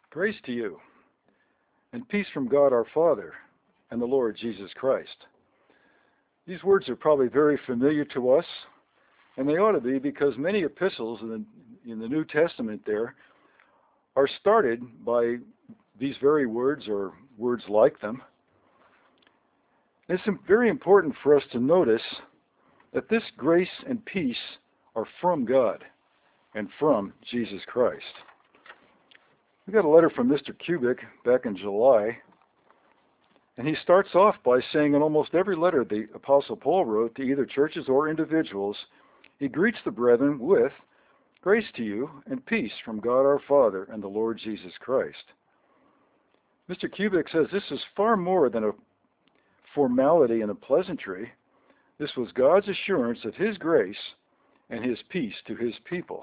Grace to you, and peace from God our Father and the Lord Jesus Christ. These words are probably very familiar to us, and they ought to be because many epistles in the New Testament there are started by these very words or words like them. It's very important for us to notice that this grace and peace are from God and from Jesus Christ. We got a letter from Mr. Kubik back in July, and he starts off by saying in almost every letter the Apostle Paul wrote to either churches or individuals, he greets the brethren with grace to you and peace from God our Father and the Lord Jesus Christ. Mr. Kubik says this is far more than a formality and a pleasantry. This was God's assurance of His grace and His peace to His people.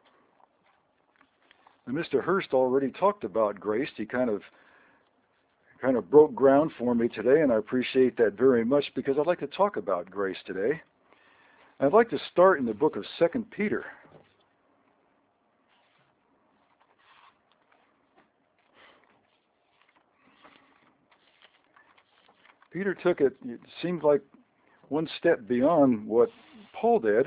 And Mr. Hurst already talked about grace. He kind of broke ground for me today, and I appreciate that very much because I'd like to talk about grace today. I'd like to start in the book of 2 Peter. Peter took it seemed like one step beyond what Paul did.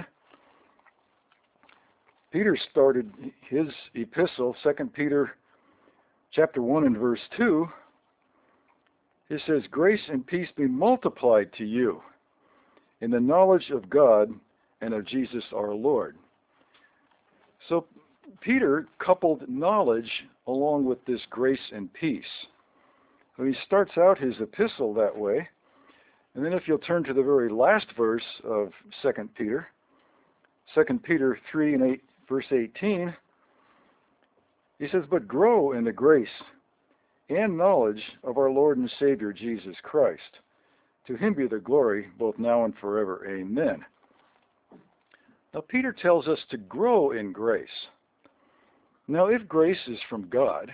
Peter started his epistle, 2 Peter chapter 1 and verse 2. It says, grace and peace be multiplied to you in the knowledge of God and of Jesus our Lord. So Peter coupled knowledge along with this grace and peace. So he starts out his epistle that way. And then if you'll turn to the very last verse of 2 Peter, 2 Peter 3 and 8, verse 18, he says, but grow in the grace and knowledge of our Lord and Savior Jesus Christ. To Him be the glory both now and forever. Amen. Now Peter tells us to grow in grace. Now if grace is from God,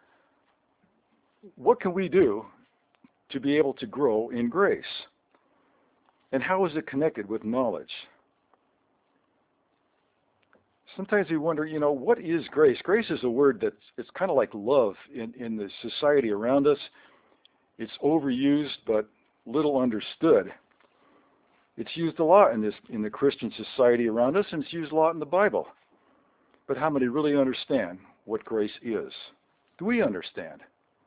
what can we do to be able to grow in grace? And how is it connected with knowledge? Sometimes we wonder, what is grace? Grace is a word it's kind of like love in the society around us. It's overused but little understood. It's used a lot in the Christian society around us, and it's used a lot in the Bible. But how many really understand what grace is? Do we understand?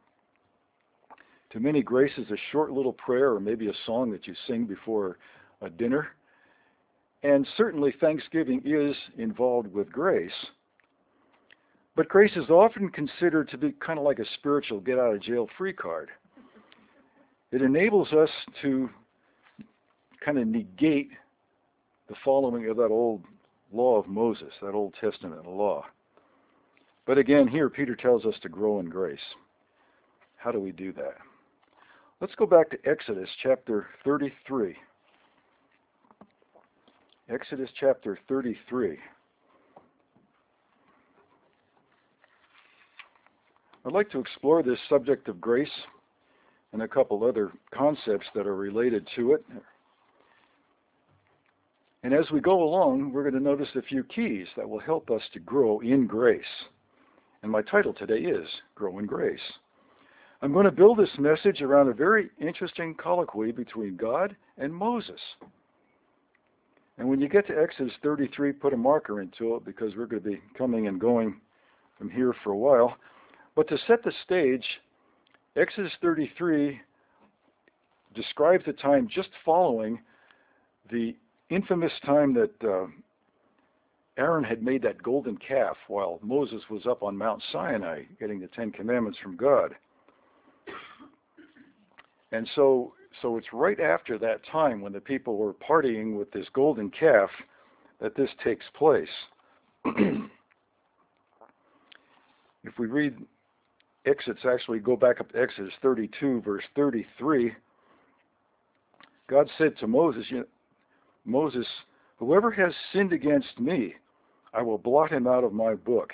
To many, grace is a short little prayer or maybe a song that you sing before a dinner. And certainly Thanksgiving is involved with grace. But grace is often considered to be kind of like a spiritual get-out-of-jail-free card. It enables us to kind of negate the following of that old law of Moses, that Old Testament law. But again, here Peter tells us to grow in grace. How do we do that? Let's go back to Exodus chapter 33. Exodus chapter 33. I'd like to explore this subject of grace and a couple other concepts that are related to it. And as we go along, we're going to notice a few keys that will help us to grow in grace. And my title today is Grow in Grace. I'm going to build this message around a very interesting colloquy between God and Moses. And when you get to Exodus 33, put a marker into it because we're going to be coming and going from here for a while. But to set the stage, Exodus 33 describes the time just following the infamous time that Aaron had made that golden calf while Moses was up on Mount Sinai getting the Ten Commandments from God. And so it's right after that time when the people were partying with this golden calf that this takes place. If we read Exodus, actually go back up to Exodus 32, verse 33, God said to Moses, Moses, whoever has sinned against me, I will blot him out of my book.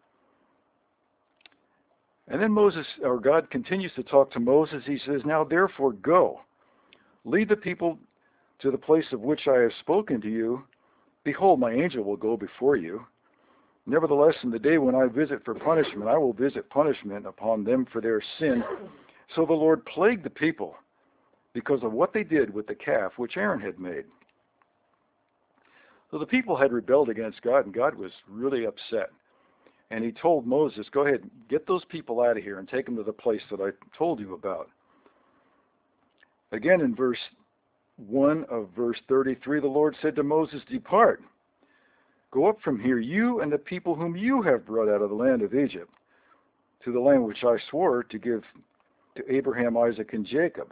And then God continues to talk to Moses. He says, now therefore go, lead the people to the place of which I have spoken to you. Behold, my angel will go before you. Nevertheless, in the day when I visit for punishment, I will visit punishment upon them for their sin. So the Lord plagued the people because of what they did with the calf which Aaron had made. So the people had rebelled against God, and God was really upset. And he told Moses, go ahead, get those people out of here and take them to the place that I told you about. Again, in verse 1 of verse 33, the Lord said to Moses, depart. Go up from here, you and the people whom you have brought out of the land of Egypt, to the land which I swore to give to Abraham, Isaac, and Jacob.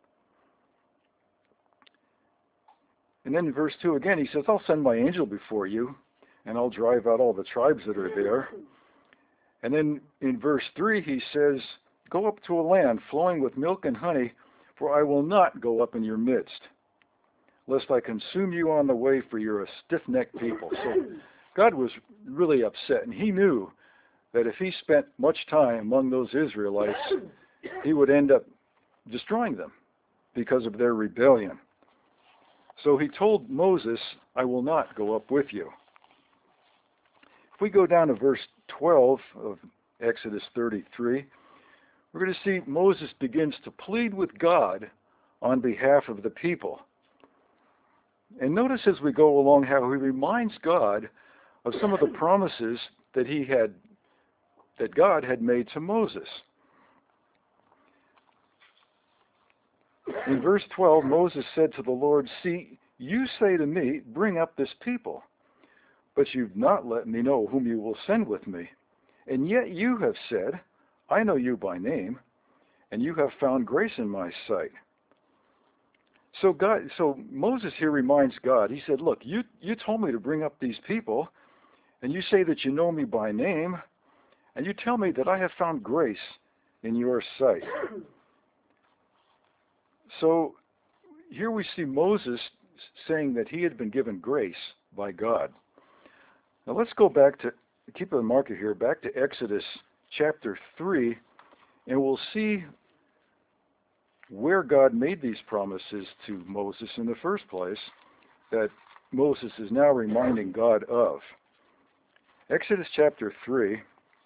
And then in verse 2 again, he says, I'll send my angel before you, and I'll drive out all the tribes that are there. And then in verse 3, he says, go up to a land flowing with milk and honey, for I will not go up in your midst, lest I consume you on the way, for you're a stiff-necked people. So God was really upset, and he knew that if he spent much time among those Israelites, he would end up destroying them because of their rebellion. So he told Moses, I will not go up with you. If we go down to verse 12 of Exodus 33, we're going to see Moses begins to plead with God on behalf of the people. And notice as we go along how he reminds God of some of the promises that God had made to Moses. In verse 12, Moses said to the Lord, see, you say to me, bring up this people, but you've not let me know whom you will send with me. And yet you have said, I know you by name, and you have found grace in my sight. So Moses here reminds God, he said, look, you told me to bring up these people, and you say that you know me by name, and you tell me that I have found grace in your sight. So here we see Moses saying that he had been given grace by God. Now let's go back to, keep a marker here, back to Exodus chapter 3, and we'll see where God made these promises to Moses in the first place that Moses is now reminding God of. Exodus chapter 3.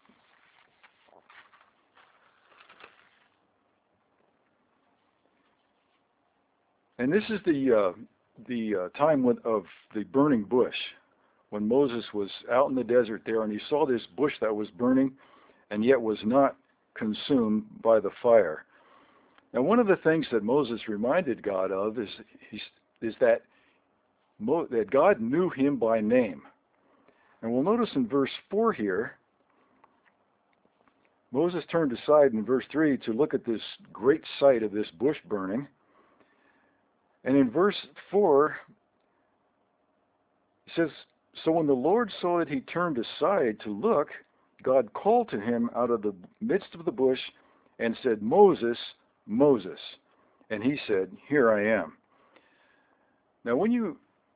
And this is the time of the burning bush, when Moses was out in the desert there, and he saw this bush that was burning and yet was not consumed by the fire. Now, one of the things that Moses reminded God of is that God knew him by name. And we'll notice in verse 4 here, Moses turned aside in verse 3 to look at this great sight of this bush burning. And in verse 4, it says, so when the Lord saw that he turned aside to look, God called to him out of the midst of the bush and said, Moses, Moses. And he said, here I am. Now when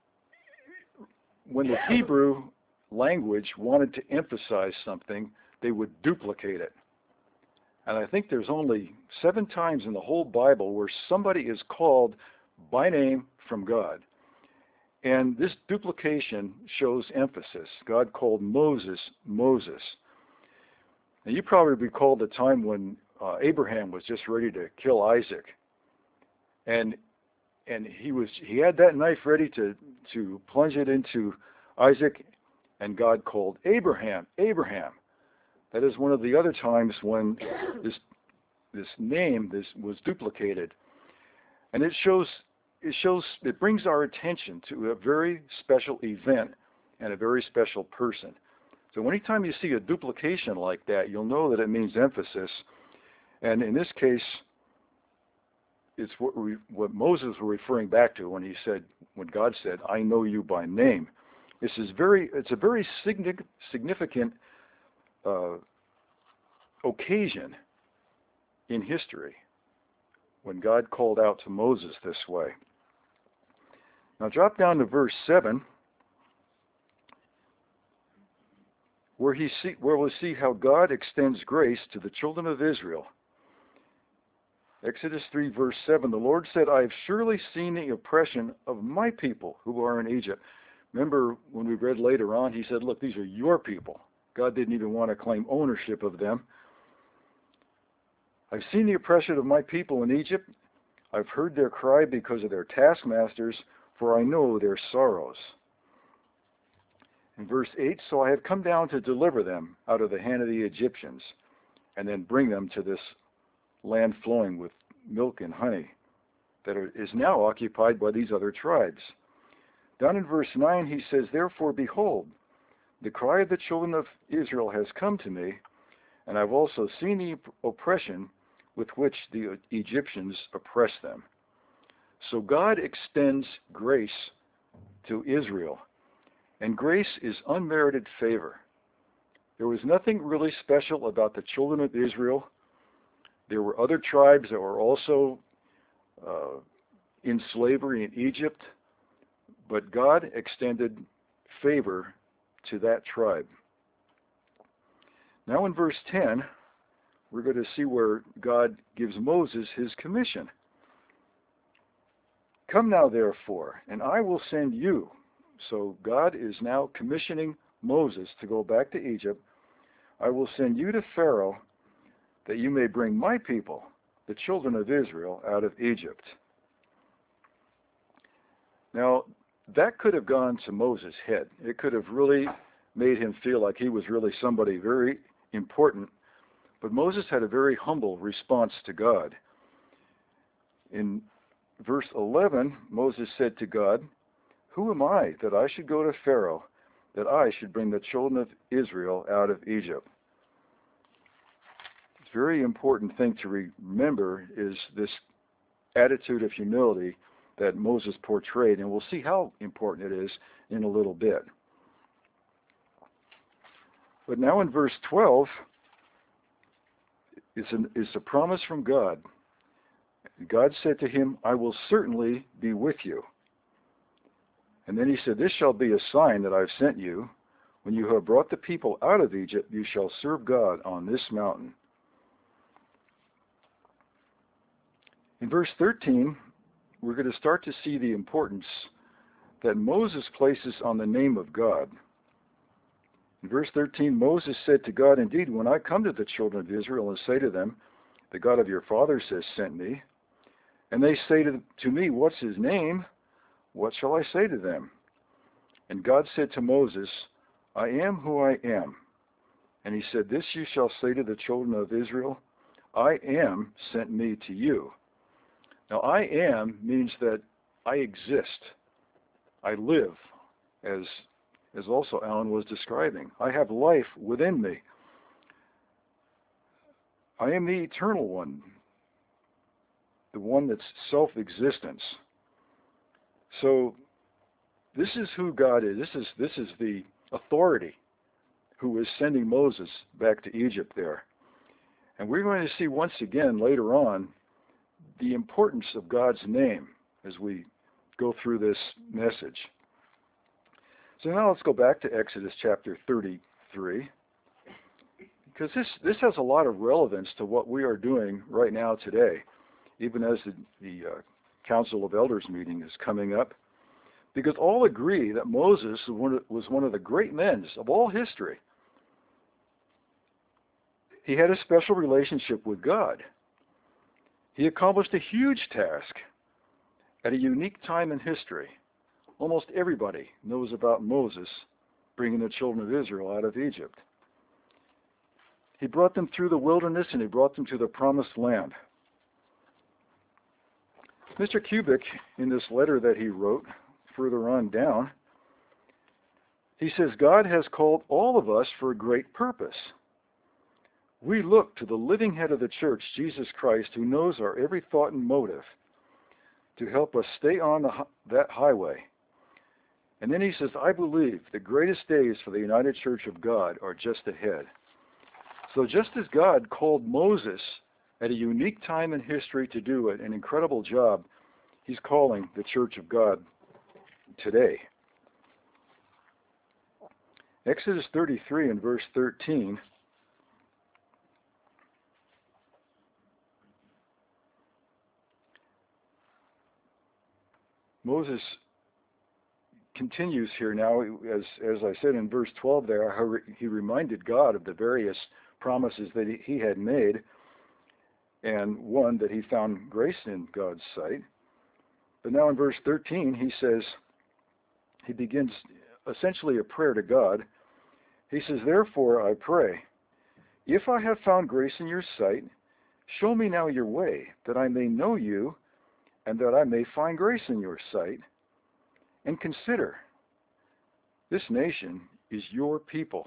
the Hebrew language wanted to emphasize something, they would duplicate it. And I think there's only 7 times in the whole Bible where somebody is called by name from God. And this duplication shows emphasis. God called Moses, Moses. Now you probably recall the time when Abraham was just ready to kill Isaac. And he had that knife ready to plunge it into Isaac, and God called Abraham, Abraham. That is one of the other times when this name was duplicated. And it brings our attention to a very special event and a very special person. So anytime you see a duplication like that, you'll know that it means emphasis. And in this case, it's what Moses was referring back to when God said, I know you by name. It's a very significant occasion in history when God called out to Moses this way. Now drop down to verse 7, where we'll see how God extends grace to the children of Israel. Exodus 3 verse 7, the Lord said, I have surely seen the oppression of my people who are in Egypt. Remember when we read later on, he said, look, these are your people. God didn't even want to claim ownership of them. I've seen the oppression of my people in Egypt. I've heard their cry because of their taskmasters, for I know their sorrows. In verse 8, so I have come down to deliver them out of the hand of the Egyptians, and then bring them to this land flowing with milk and honey that is now occupied by these other tribes. Down in verse 9, he says, therefore, behold, the cry of the children of Israel has come to me, and I've also seen the oppression with which the Egyptians oppress them. So God extends grace to Israel, and grace is unmerited favor. There was nothing really special about the children of Israel. There were other tribes that were also in slavery in Egypt, but God extended favor to that tribe. Now in verse 10, we're going to see where God gives Moses his commission. Come now, therefore, and I will send you. So God is now commissioning Moses to go back to Egypt. I will send you to Pharaoh that you may bring my people, the children of Israel, out of Egypt. Now, that could have gone to Moses' head. It could have really made him feel like he was really somebody very important. But Moses had a very humble response to God. In verse 11, Moses said to God, who am I that I should go to Pharaoh, that I should bring the children of Israel out of Egypt? A very important thing to remember is this attitude of humility that Moses portrayed, and we'll see how important it is in a little bit. But now in verse 12, is a promise from God. God said to him, I will certainly be with you. And then he said, this shall be a sign that I've sent you. When you have brought the people out of Egypt, you shall serve God on this mountain. In verse 13, we're going to start to see the importance that Moses places on the name of God. In verse 13, Moses said to God, indeed, when I come to the children of Israel and say to them, the God of your fathers has sent me, and they say to me, what's his name? What shall I say to them? And God said to Moses, I am who I am. And he said, this you shall say to the children of Israel, I am sent me to you. Now, I am means that I exist. I live, as also Alan was describing. I have life within me. I am the eternal one, the one that's self-existence. So this is who God is. This is the authority who is sending Moses back to Egypt there. And we're going to see once again later on the importance of God's name as we go through this message. So now let's go back to Exodus chapter 33, because this has a lot of relevance to what we are doing right now today, even as the Council of Elders meeting is coming up, because all agree that Moses was one of the great men of all history. He had a special relationship with God. He accomplished a huge task at a unique time in history. Almost everybody knows about Moses bringing the children of Israel out of Egypt. He brought them through the wilderness and he brought them to the promised land. Mr. Kubik, in this letter that he wrote further on down, he says, God has called all of us for a great purpose. We look to the living head of the church, Jesus Christ, who knows our every thought and motive, to help us stay on that highway. And then he says, I believe the greatest days for the United Church of God are just ahead. So just as God called Moses at a unique time in history to do an incredible job, he's calling the Church of God today. Exodus 33 and verse 13. Moses continues here now, as I said in verse 12 there, how he reminded God of the various promises that he had made, and one, that he found grace in God's sight. But now in verse 13, he begins essentially a prayer to God. He says, "Therefore I pray, if I have found grace in your sight, show me now your way, that I may know you, and that I may find grace in your sight. And consider, this nation is your people."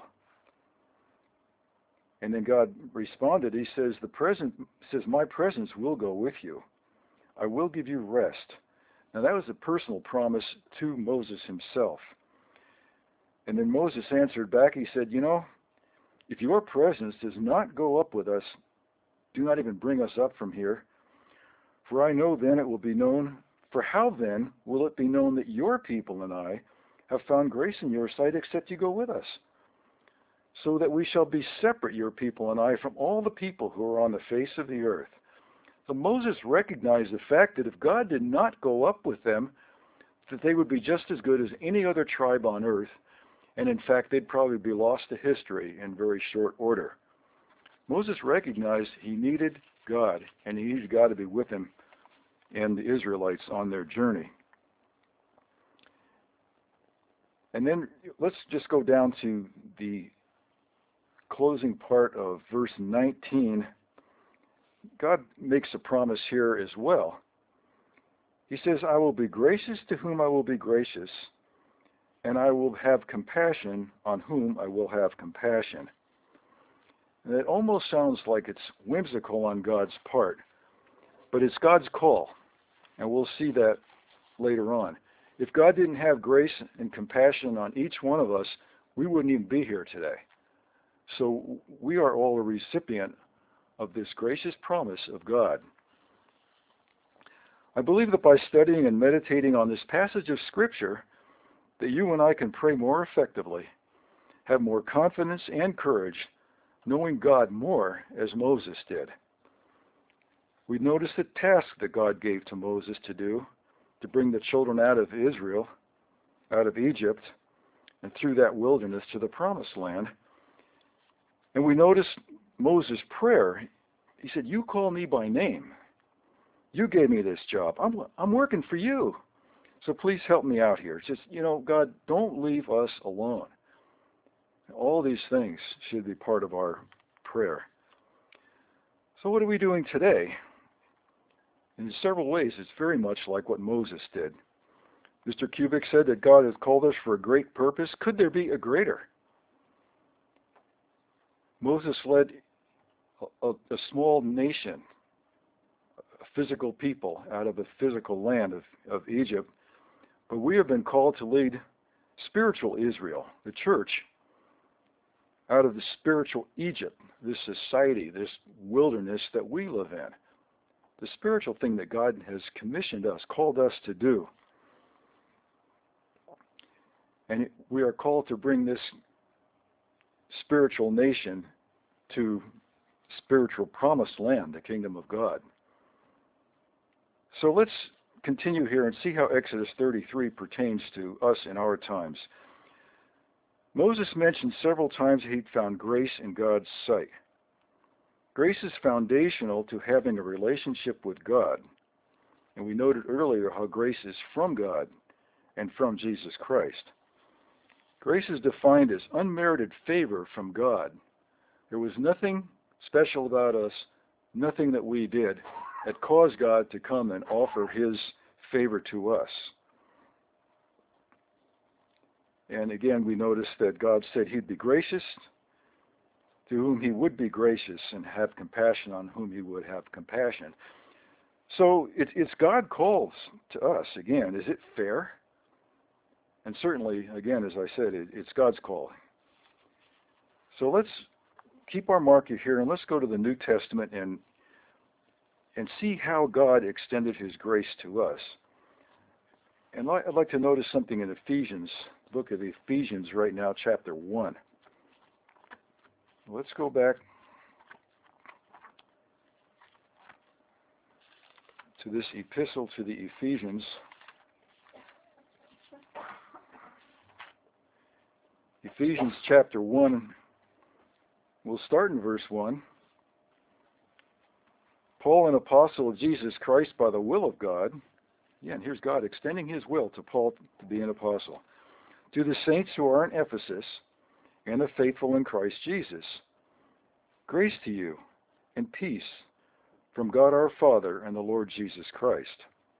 And then God responded. He says, "My presence will go with you. I will give you rest." Now that was a personal promise to Moses himself. And then Moses answered back. He said, "If your presence does not go up with us, do not even bring us up from here. For I know then it will be known, for how then will it be known that your people and I have found grace in your sight except you go with us? So that we shall be separate, your people and I, from all the people who are on the face of the earth." So Moses recognized the fact that if God did not go up with them, that they would be just as good as any other tribe on earth, and in fact they'd probably be lost to history in very short order. Moses recognized he needed God, and he needed God to be with him and the Israelites on their journey. And then let's just go down to the closing part of verse 19. God makes a promise here as well. He says, "I will be gracious to whom I will be gracious, and I will have compassion on whom I will have compassion." And it almost sounds like it's whimsical on God's part, but it's God's call, and we'll see that later on. If God didn't have grace and compassion on each one of us, we wouldn't even be here today. So we are all a recipient of this gracious promise of God. I believe that by studying and meditating on this passage of Scripture, that you and I can pray more effectively, have more confidence and courage, knowing God more as Moses did. We notice the task that God gave to Moses to do, to bring the children out of Israel, out of Egypt, and through that wilderness to the Promised Land. And we notice Moses' prayer. He said, "You call me by name. You gave me this job. I'm working for you. So please help me out here." Just, God, don't leave us alone. All these things should be part of our prayer. So what are we doing today? In several ways, it's very much like what Moses did. Mr. Kubik said that God has called us for a great purpose. Could there be a greater? Moses led a small nation, a physical people, out of the physical land of Egypt. But we have been called to lead spiritual Israel, the church, out of the spiritual Egypt, this society, this wilderness that we live in. The spiritual thing that God has commissioned us, called us to do. And we are called to bring this spiritual nation to spiritual promised land, the kingdom of God. So let's continue here and see how Exodus 33 pertains to us in our times. Moses mentioned several times that he'd found grace in God's sight. Grace is foundational to having a relationship with God. And we noted earlier how grace is from God and from Jesus Christ. Grace is defined as unmerited favor from God. There was nothing special about us, nothing that we did, that caused God to come and offer his favor to us. And again, we notice that God said he'd be gracious to whom he would be gracious, and have compassion on whom he would have compassion. So it's God calls to us. Again, is it fair? And certainly, again, as I said, it's God's call. So let's keep our marker here, and let's go to the New Testament and see how God extended his grace to us. And I'd like to notice something in Ephesians. Look at Ephesians right now, chapter 1. Let's go back to this epistle to the Ephesians. Ephesians chapter 1, we'll start in verse 1. Paul, an apostle of Jesus Christ by the will of God. Again, here's God extending his will to Paul to be an apostle. To the saints who are in Ephesus and the faithful in Christ Jesus. Grace to you and peace from God our Father and the Lord Jesus Christ.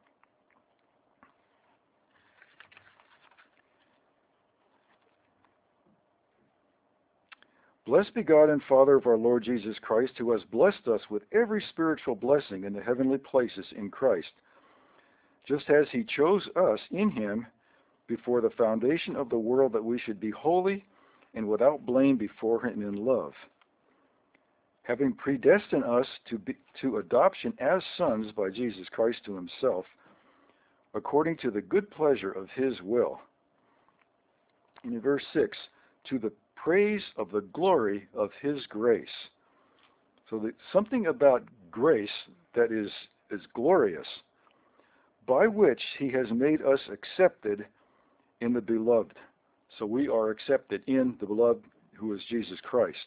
Blessed be God and Father of our Lord Jesus Christ, who has blessed us with every spiritual blessing in the heavenly places in Christ, just as he chose us in him before the foundation of the world, that we should be holy and without blame before him in love, having predestined us to adoption as sons by Jesus Christ to himself, according to the good pleasure of his will. And in verse 6, to the praise of the glory of his grace. So something about grace that is glorious, by which he has made us accepted in the beloved. So we are accepted in the beloved, who is Jesus Christ.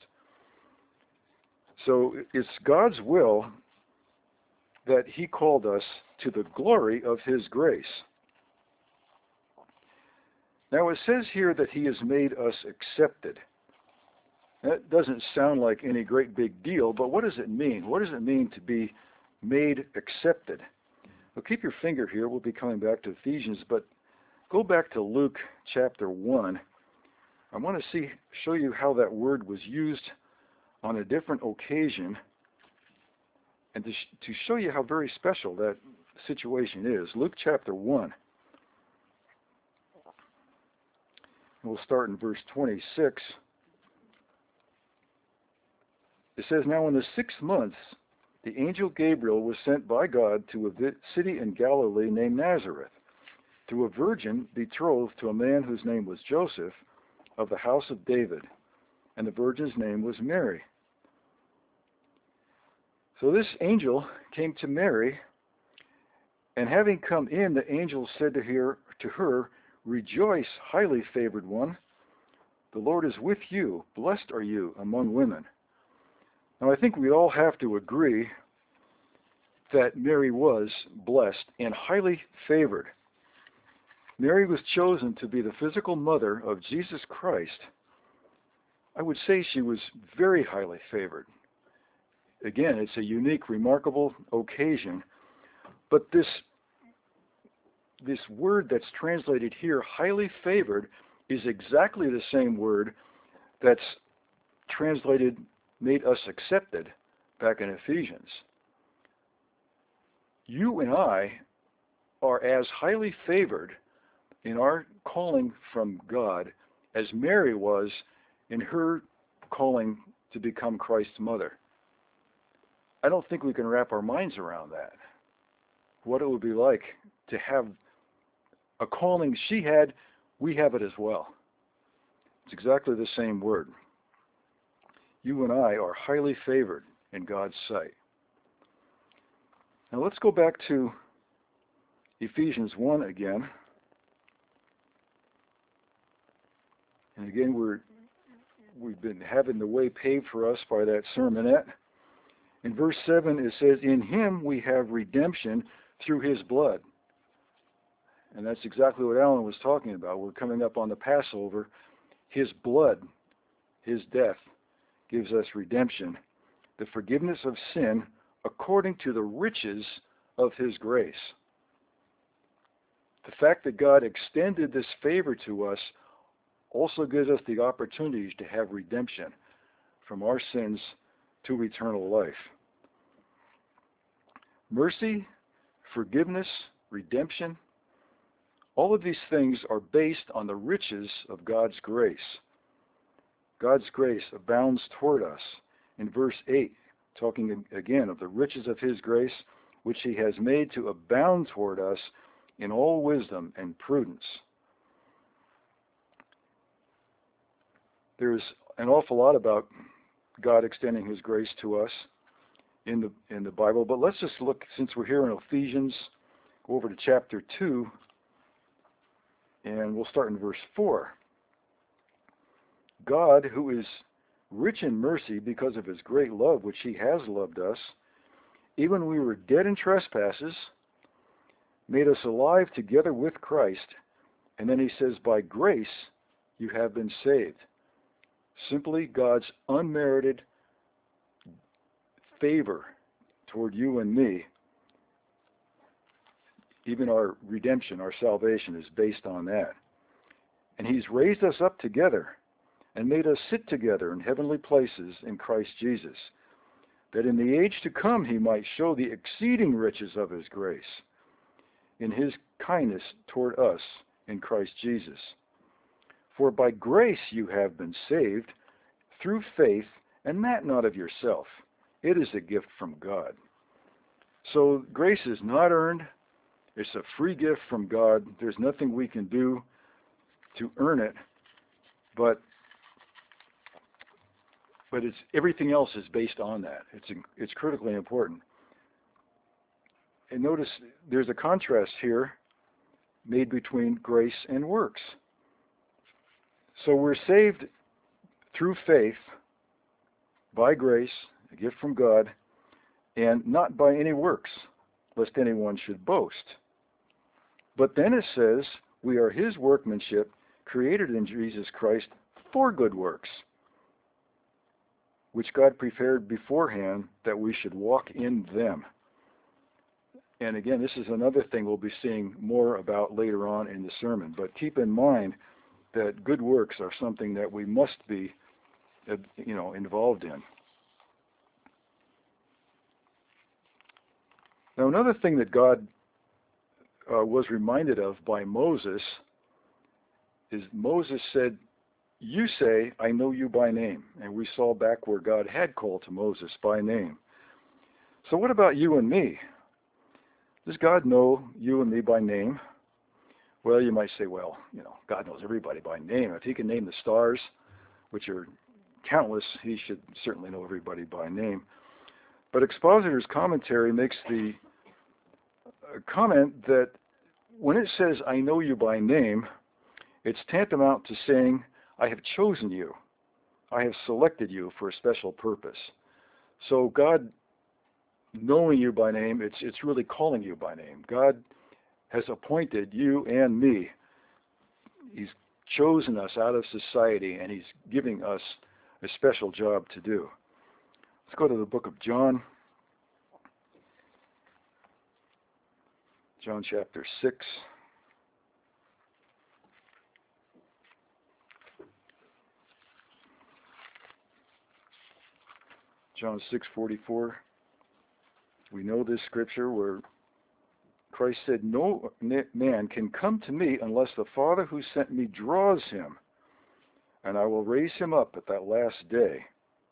So it's God's will that he called us to the glory of his grace. Now it says here that he has made us accepted. That doesn't sound like any great big deal, but what does it mean? What does it mean to be made accepted? Well, keep your finger here. We'll be coming back to Ephesians, but go back to Luke chapter 1. I want to show you how that word was used on a different occasion, and to show you how very special that situation is. Luke chapter 1. We'll start in verse 26. It says, now in the 6th month, the angel Gabriel was sent by God to a city in Galilee named Nazareth, to a virgin betrothed to a man whose name was Joseph, of the house of David, and the virgin's name was Mary. So this angel came to Mary, and having come in, the angel said to her, rejoice, highly favored one, the Lord is with you, blessed are you among women. Now I think we all have to agree that Mary was blessed and highly favored. Mary was chosen to be the physical mother of Jesus Christ. I would say she was very highly favored. Again, it's a unique, remarkable occasion. But this word that's translated here, highly favored, is exactly the same word that's translated, made us accepted, back in Ephesians. You and I are as highly favored in our calling from God as Mary was in her calling to become Christ's mother. I don't think we can wrap our minds around that. What it would be like to have a calling she had, we have it as well. It's exactly the same word. You and I are highly favored in God's sight. Now let's go back to Ephesians 1 again. And again, we've been having the way paved for us by that sermonette. In verse 7 it says, in him we have redemption through his blood. And that's exactly what Alan was talking about. We're coming up on the Passover. His blood, his death, gives us redemption, the forgiveness of sin according to the riches of his grace. The fact that God extended this favor to us also gives us the opportunity to have redemption from our sins to eternal life. Mercy, forgiveness, redemption, all of these things are based on the riches of God's grace. God's grace abounds toward us. In verse 8, talking again of the riches of his grace, which he has made to abound toward us in all wisdom and prudence. There's an awful lot about God extending his grace to us in the Bible, but let's just look, since we're here in Ephesians, go over to chapter 2, and we'll start in verse 4. God, who is rich in mercy because of his great love which he has loved us, even when we were dead in trespasses, made us alive together with Christ. And then he says, by grace you have been saved. Simply God's unmerited favor toward you and me. Even our redemption, our salvation is based on that. And he's raised us up together and made us sit together in heavenly places in Christ Jesus, that in the age to come he might show the exceeding riches of his grace in his kindness toward us in Christ Jesus. For by grace you have been saved through faith, and that not of yourself. It is a gift from God. So grace is not earned. It's a free gift from God. There's nothing we can do to earn it, but it's everything else is based on that. It's critically important. And notice there's a contrast here made between grace and works. So we're saved through faith, by grace, a gift from God, and not by any works, lest anyone should boast. But then it says, we are his workmanship, created in Jesus Christ for good works, which God prepared beforehand that we should walk in them. And again, this is another thing we'll be seeing more about later on in the sermon. But keep in mind that good works are something that we must be, involved in. Now, another thing that God was reminded of by Moses is Moses said, you say, I know you by name. And we saw back where God had called to Moses by name. So what about you and me? Does God know you and me by name? Well, you might say, well, God knows everybody by name. If he can name the stars, which are countless, he should certainly know everybody by name. But Expositor's commentary makes the comment that when it says, I know you by name, it's tantamount to saying, I have chosen you. I have selected you for a special purpose. So God knowing you by name, it's really calling you by name. God has appointed you and me. He's chosen us out of society, and he's giving us a special job to do. Let's go to the book of John. John chapter 6. John 6:44. We know this scripture where Christ said, no man can come to me unless the Father who sent me draws him, and I will raise him up at that last day.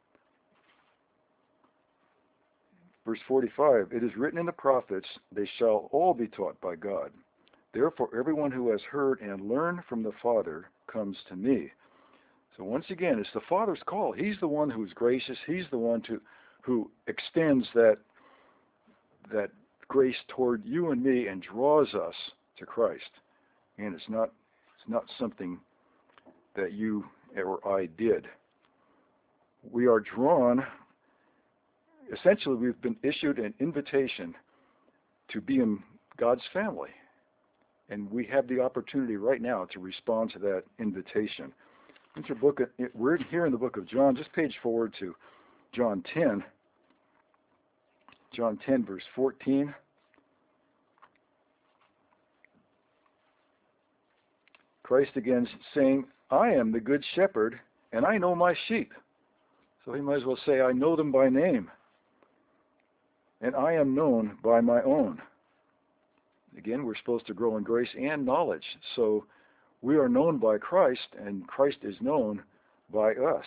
Verse 45, it is written in the prophets, they shall all be taught by God. Therefore, everyone who has heard and learned from the Father comes to me. So once again, it's the Father's call. He's the one who's gracious. He's the one who extends that grace toward you and me and draws us to Christ. And it's not something that you or I did. We are drawn. Essentially, we've been issued an invitation to be in God's family. And we have the opportunity right now to respond to that invitation. We're here in the book of John. Just page forward to John 10. John 10, verse 14. Christ again saying, I am the good shepherd, and I know my sheep. So he might as well say, I know them by name. And I am known by my own. Again, we're supposed to grow in grace and knowledge. So we are known by Christ, and Christ is known by us.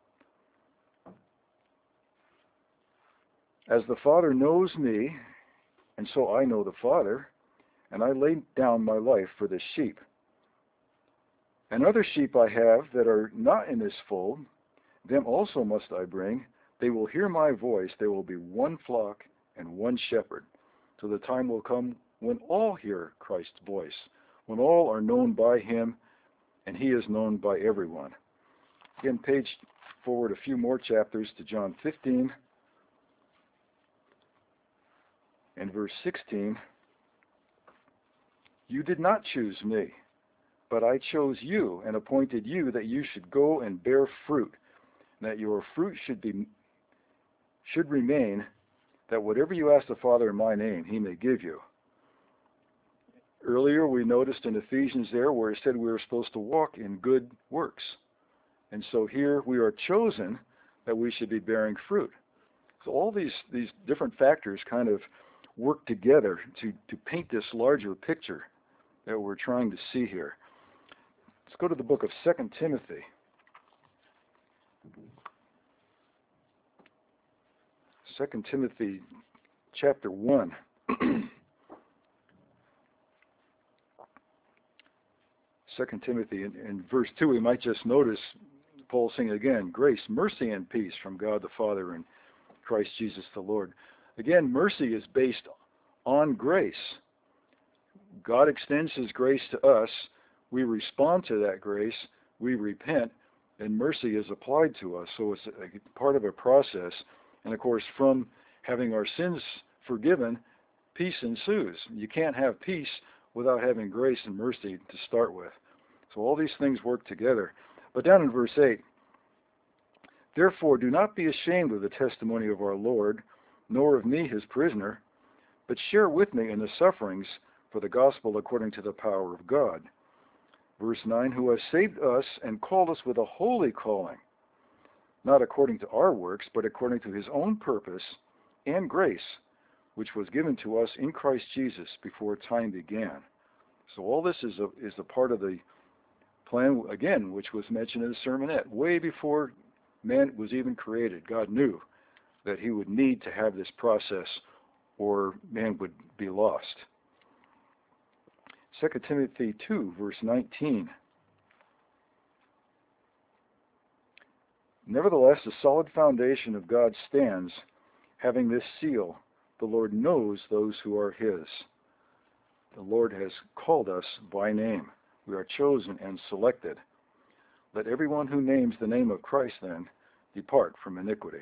As the Father knows me, and so I know the Father, and I lay down my life for the sheep. And other sheep I have that are not in this fold, them also must I bring. They will hear my voice. There will be one flock and one shepherd. So the time will come when all hear Christ's voice, when all are known by him, and he is known by everyone. Again, page forward a few more chapters to John 15 and verse 16. You did not choose me, but I chose you and appointed you that you should go and bear fruit, and that your fruit should remain, that whatever you ask the Father in my name, he may give you. Earlier we noticed in Ephesians there where it said we were supposed to walk in good works. And so here we are chosen that we should be bearing fruit. So all these different factors kind of work together to paint this larger picture that we're trying to see here. Let's go to the book of 2 Timothy. 2 Timothy chapter 1. 2 Timothy in verse 2, we might just notice Paul saying again, grace, mercy, and peace from God the Father and Christ Jesus the Lord. Again, mercy is based on grace. God extends his grace to us. We respond to that grace. We repent, and mercy is applied to us. So it's a part of a process. And of course, from having our sins forgiven, peace ensues. You can't have peace without having grace and mercy to start with. So all these things work together. But down in verse 8, therefore do not be ashamed of the testimony of our Lord, nor of me his prisoner, but share with me in the sufferings for the gospel according to the power of God. Verse 9, who has saved us and called us with a holy calling, not according to our works, but according to his own purpose and grace, which was given to us in Christ Jesus before time began. So all this is a part of the plan, again, which was mentioned in the sermonette. Way before man was even created, God knew that he would need to have this process or man would be lost. 2 Timothy 2, verse 19. Nevertheless, the solid foundation of God stands, having this seal, the Lord knows those who are his. The Lord has called us by name. We are chosen and selected. Let everyone who names the name of Christ then depart from iniquity.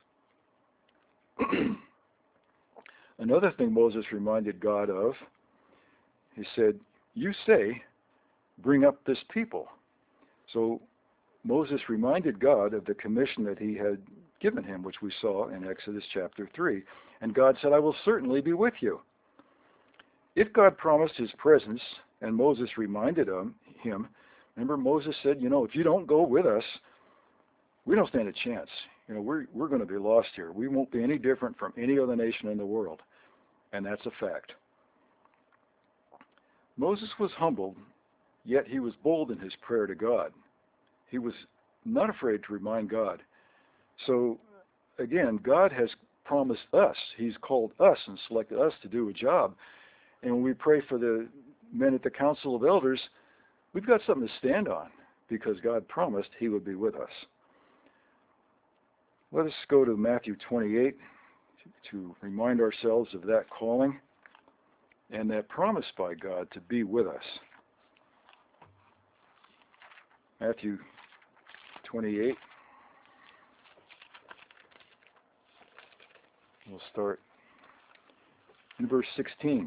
Another thing Moses reminded God of, he said, you say, bring up this people. So Moses reminded God of the commission that he had given him, which we saw in Exodus chapter 3. And God said, I will certainly be with you. If God promised his presence, and Moses reminded him, remember Moses said, if you don't go with us, we don't stand a chance. We're going to be lost here. We won't be any different from any other nation in the world. And that's a fact. Moses was humbled, yet he was bold in his prayer to God. He was not afraid to remind God. So, again, God has promised us. He's called us and selected us to do a job. And when we pray for the men at the Council of Elders, we've got something to stand on because God promised he would be with us. Let us go to Matthew 28 to remind ourselves of that calling and that promise by God to be with us. Matthew 28. We'll start in verse 16.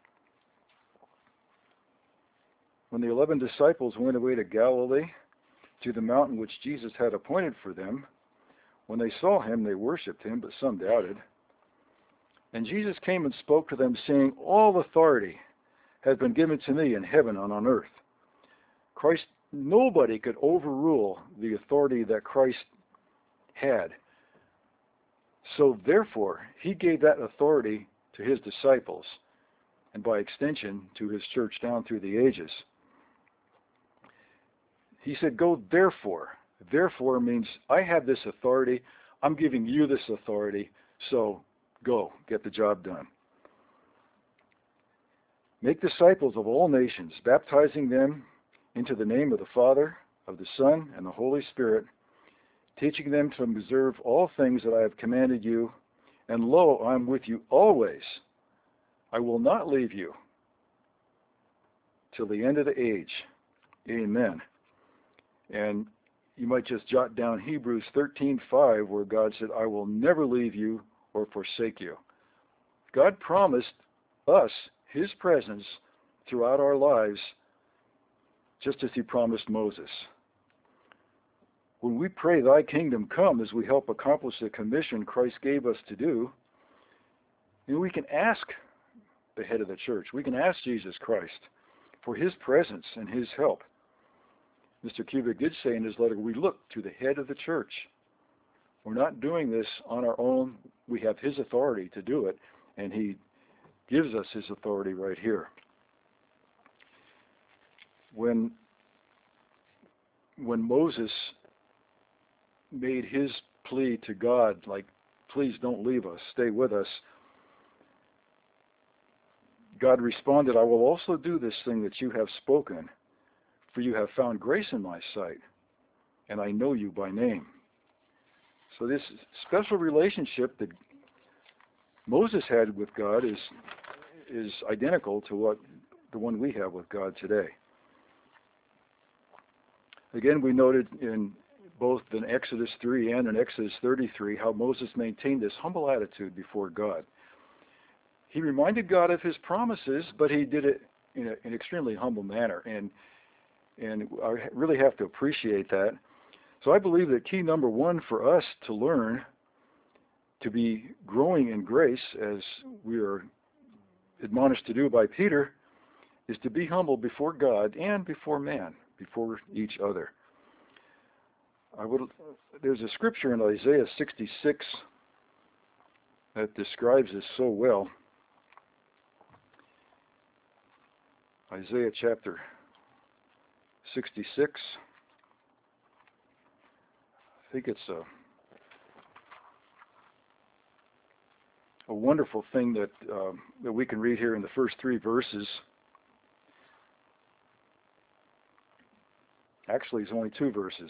When the 11 disciples went away to Galilee, to the mountain which Jesus had appointed for them, when they saw him, they worshipped him, but some doubted. And Jesus came and spoke to them, saying, all authority has been given to me in heaven and on earth. Nobody could overrule the authority that Christ had. So therefore, he gave that authority to his disciples, and by extension to his church down through the ages. He said, go therefore. Therefore means I have this authority. I'm giving you this authority. So go, get the job done. Make disciples of all nations, baptizing them into the name of the Father, of the Son, and the Holy Spirit, teaching them to observe all things that I have commanded you. And lo, I am with you always. I will not leave you till the end of the age. Amen. And you might just jot down Hebrews 13:5, where God said, I will never leave you or forsake you. God promised us his presence throughout our lives, just as he promised Moses. When we pray, thy kingdom come, as we help accomplish the commission Christ gave us to do, and we can ask the head of the church, we can ask Jesus Christ for his presence and his help. Mr. Kubik did say in his letter, we look to the head of the church. We're not doing this on our own. We have his authority to do it, and he gives us his authority right here. When Moses made his plea to God, like, please don't leave us, stay with us, God responded, I will also do this thing that you have spoken, for you have found grace in my sight, and I know you by name. So this special relationship that Moses had with God is identical to what the one we have with God today. Again, we noted in both in Exodus 3 and in Exodus 33 how Moses maintained this humble attitude before God. He reminded God of his promises, but he did it in an extremely humble manner, and I really have to appreciate that. So I believe that key number one for us to learn to be growing in grace, as we are admonished to do by Peter, is to be humble before God and before man, before each other. There's a scripture in Isaiah 66 that describes this so well. Isaiah chapter 66. I think it's a wonderful thing that we can read here in the first 3 verses. Actually, it's only 2 verses.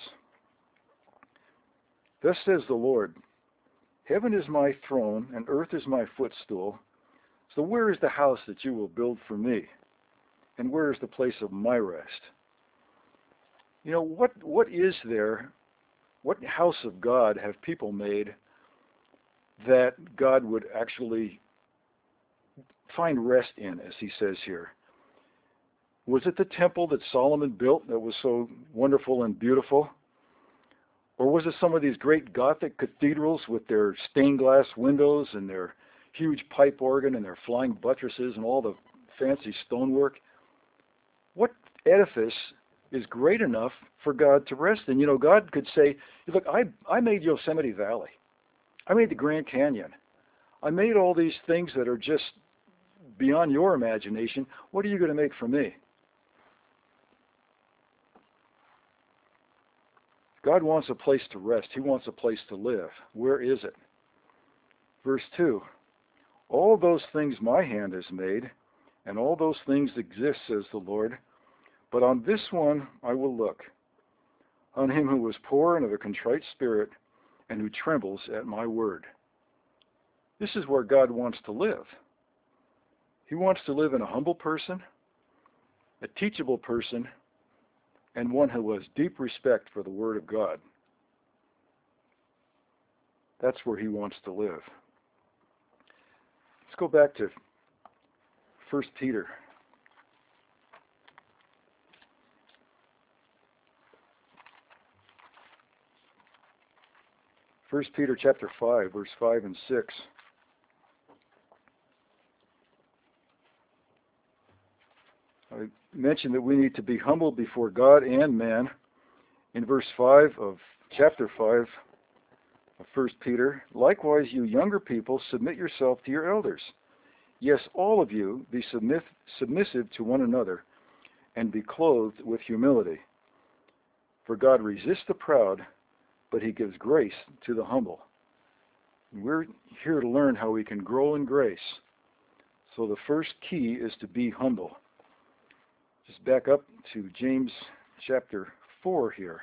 Thus says the Lord, heaven is my throne, and earth is my footstool. So where is the house that you will build for me? And where is the place of my rest? You know, what is there, what house of God have people made that God would actually find rest in, as he says here? Was it the temple that Solomon built that was so wonderful and beautiful? Or was it some of these great Gothic cathedrals with their stained glass windows and their huge pipe organ and their flying buttresses and all the fancy stonework? What edifice is great enough for God to rest in? You know, God could say, look, I made Yosemite Valley. I made the Grand Canyon. I made all these things that are just beyond your imagination. What are you going to make for me? God wants a place to rest. He wants a place to live. Where is it? Verse 2, all those things my hand has made, and all those things exist, says the Lord. But on this one I will look, on him who is poor and of a contrite spirit, and who trembles at my word. This is where God wants to live. He wants to live in a humble person, a teachable person, and one who has deep respect for the Word of God. That's where he wants to live. Let's go back to 1 Peter. 1 Peter chapter 5, verse 5 and 6. I mentioned that we need to be humble before God and man. In verse 5 of chapter 5 of 1 Peter, likewise, you younger people, submit yourself to your elders. Yes, all of you, be submissive to one another, and be clothed with humility. For God resists the proud, but he gives grace to the humble. And we're here to learn how we can grow in grace. So the first key is to be humble. Just back up to James chapter 4 here.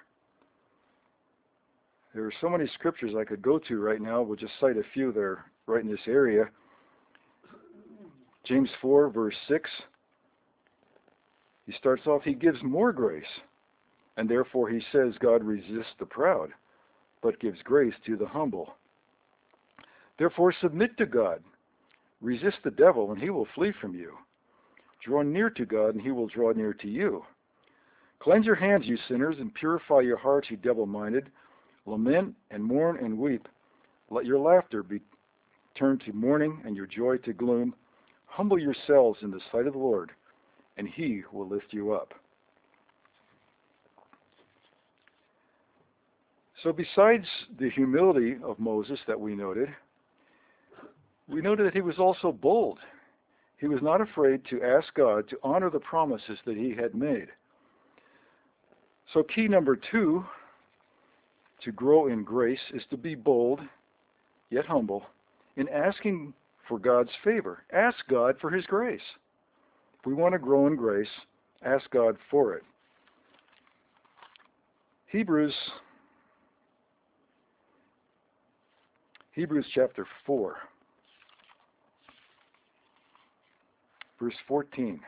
There are so many scriptures I could go to right now. We'll just cite a few that are right in this area. James 4, verse 6. He starts off, he gives more grace. And therefore he says God resists the proud, but gives grace to the humble. Therefore submit to God. Resist the devil, and he will flee from you. Draw near to God, and he will draw near to you. Cleanse your hands, you sinners, and purify your hearts, you double-minded. Lament and mourn and weep. Let your laughter be turned to mourning and your joy to gloom. Humble yourselves in the sight of the Lord, and he will lift you up. So besides the humility of Moses that we noted that he was also bold. He was not afraid to ask God to honor the promises that he had made. So key number 2 to grow in grace is to be bold, yet humble, in asking for God's favor. Ask God for his grace. If we want to grow in grace, ask God for it. Hebrews chapter 4, verse 14.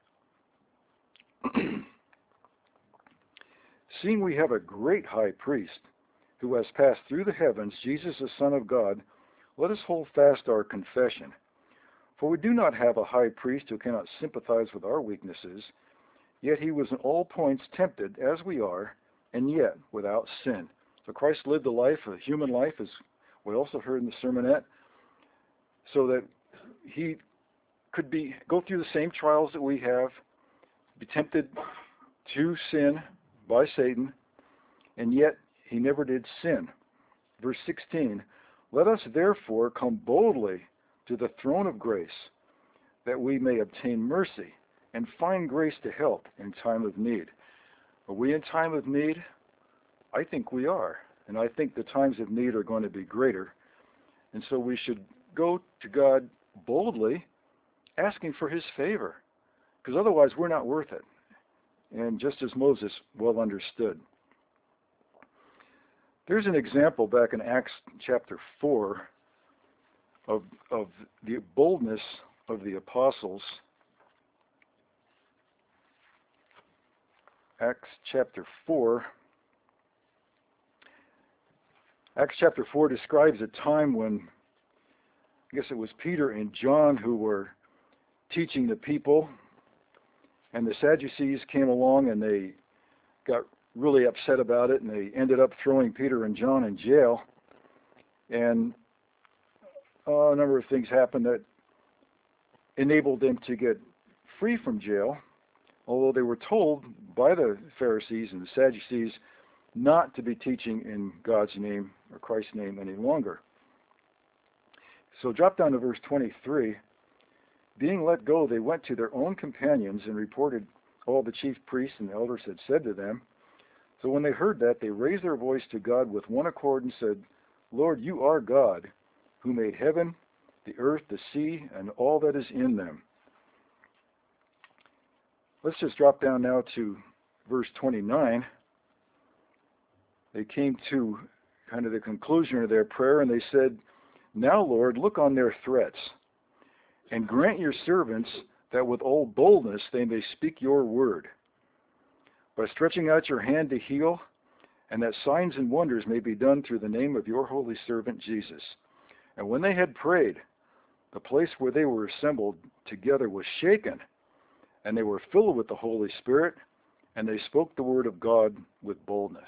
Seeing we have a great high priest who has passed through the heavens, Jesus the Son of God, let us hold fast our confession. For we do not have a high priest who cannot sympathize with our weaknesses, yet he was in all points tempted as we are, and yet without sin. So Christ lived a life, a human life, as we also heard in the sermonette, so that he could go through the same trials that we have, be tempted to sin by Satan, and yet he never did sin. Verse 16, let us therefore come boldly to the throne of grace, that we may obtain mercy and find grace to help in time of need. Are we in time of need? I think we are, and I think the times of need are going to be greater. And so we should go to God boldly, asking for his favor, because otherwise we're not worth it. And just as Moses well understood. There's an example back in Acts chapter 4 of the boldness of the apostles. Acts chapter 4 describes a time when, I guess it was Peter and John who were teaching the people, and the Sadducees came along and they got really upset about it, and they ended up throwing Peter and John in jail. And a number of things happened that enabled them to get free from jail, although they were told by the Pharisees and the Sadducees not to be teaching in God's name or Christ's name any longer. So drop down to verse 23. Being let go, they went to their own companions and reported all the chief priests and the elders had said to them. So when they heard that, they raised their voice to God with one accord and said, Lord, you are God, who made heaven, the earth, the sea, and all that is in them. Let's just drop down now to verse 29. They came to kind of the conclusion of their prayer, and they said, Now, Lord, look on their threats, and grant your servants that with all boldness they may speak your word, by stretching out your hand to heal, and that signs and wonders may be done through the name of your holy servant Jesus. And when they had prayed, the place where they were assembled together was shaken, and they were filled with the Holy Spirit, and they spoke the word of God with boldness.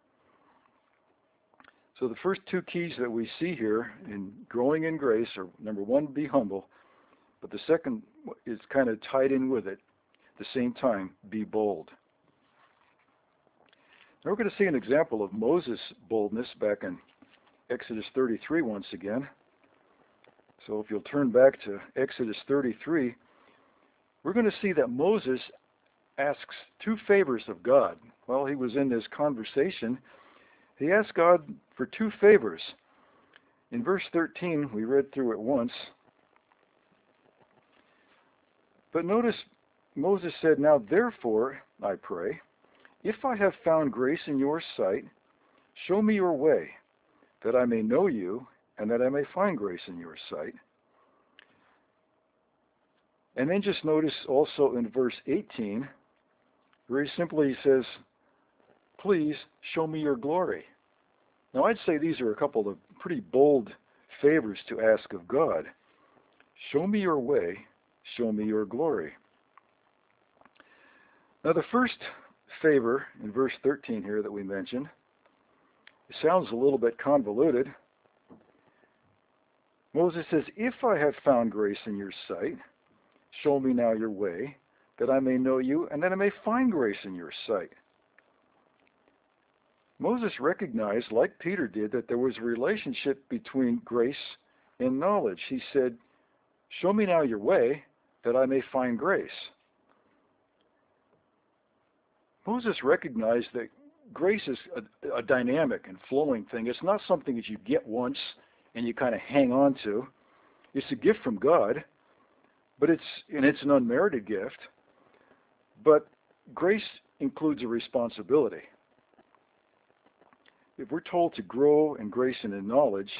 So the first two keys that we see here in growing in grace are, number one, be humble, but the second is kind of tied in with it. At the same time, be bold. Now we're going to see an example of Moses' boldness back in Exodus 33 once again. So if you'll turn back to Exodus 33, we're going to see that Moses asks two favors of God. While he was in this conversation, he asked God for two favors. In verse 13, we read through it once. But notice Moses said, Now therefore, I pray, if I have found grace in your sight, show me your way, that I may know you, and that I may find grace in your sight. And then just notice also in verse 18, very simply he says, please show me your glory. Now, I'd say these are a couple of pretty bold favors to ask of God. Show me your way, show me your glory. Now, the first favor in verse 13 here that we mentioned, it sounds a little bit convoluted. Moses says, if I have found grace in your sight, show me now your way, that I may know you, and that I may find grace in your sight. Moses recognized, like Peter did, that there was a relationship between grace and knowledge. He said, show me now your way, that I may find grace. Moses recognized that grace is a dynamic and flowing thing. It's not something that you get once and you kind of hang on to. It's a gift from God, but it's an unmerited gift. But grace includes a responsibility. If we're told to grow in grace and in knowledge,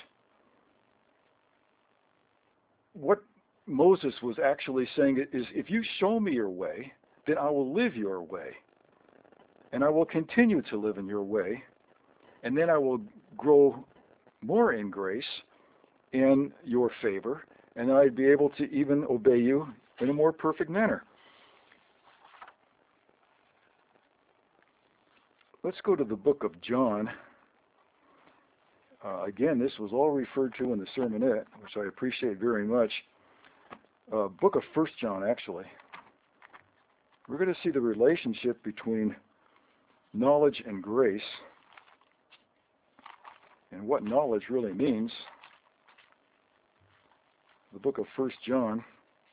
what Moses was actually saying is, if you show me your way, then I will live your way. And I will continue to live in your way. And then I will grow more in grace, in your favor, and I'd be able to even obey you in a more perfect manner. Let's go to the book of John. Again, this was all referred to in the sermonette, which I appreciate very much. Book of 1 John, actually. We're going to see the relationship between knowledge and grace, and what knowledge really means. The book of 1 John.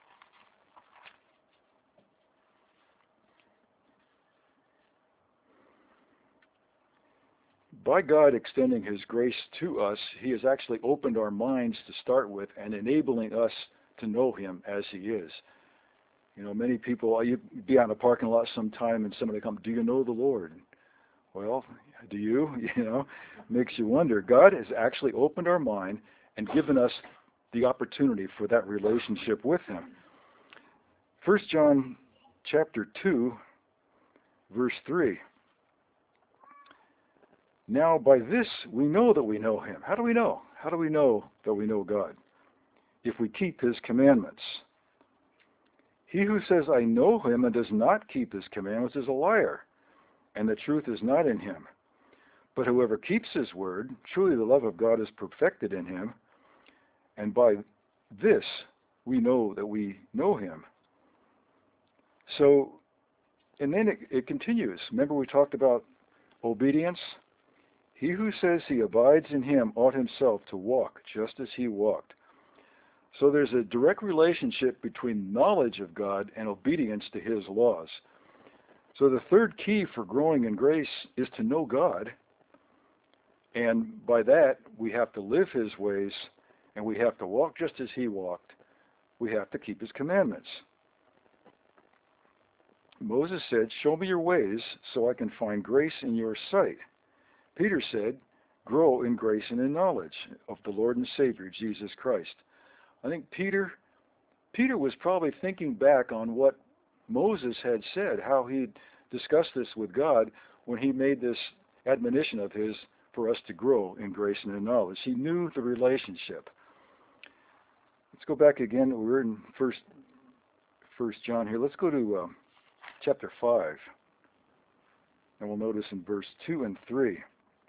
By God extending His grace to us, He has actually opened our minds to start with and enabling us to know Him as He is. You know, many people, you be out in a parking lot sometime and somebody comes, do you know the Lord? Well, do you? You know, makes you wonder. God has actually opened our mind and given us the opportunity for that relationship with Him. 1 John chapter 2, verse 3. Now by this we know that we know Him. How do we know? How do we know that we know God? If we keep His commandments. He who says, I know Him, and does not keep His commandments is a liar, and the truth is not in him. But whoever keeps His word, truly the love of God is perfected in him, and by this we know that we know Him. So, and then it continues. Remember we talked about obedience? He who says he abides in Him ought himself to walk just as He walked. So there's a direct relationship between knowledge of God and obedience to His laws. So the third key for growing in grace is to know God. And by that, we have to live His ways, and we have to walk just as He walked. We have to keep His commandments. Moses said, show me your ways so I can find grace in your sight. Peter said, grow in grace and in knowledge of the Lord and Savior, Jesus Christ. I think Peter was probably thinking back on what Moses had said, how he discussed this with God when he made this admonition of his for us to grow in grace and in knowledge. He knew the relationship. Let's go back again. We're in First John here. Let's go to chapter 5. And we'll notice in verse 2 and 3.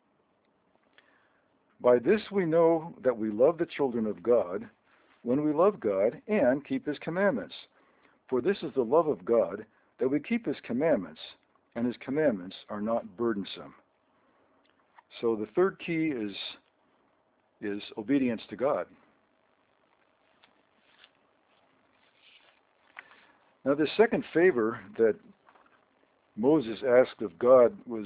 By this we know that we love the children of God, when we love God and keep His commandments. For this is the love of God, that we keep His commandments, and His commandments are not burdensome. So the third key is obedience to God. Now the second favor that Moses asked of God was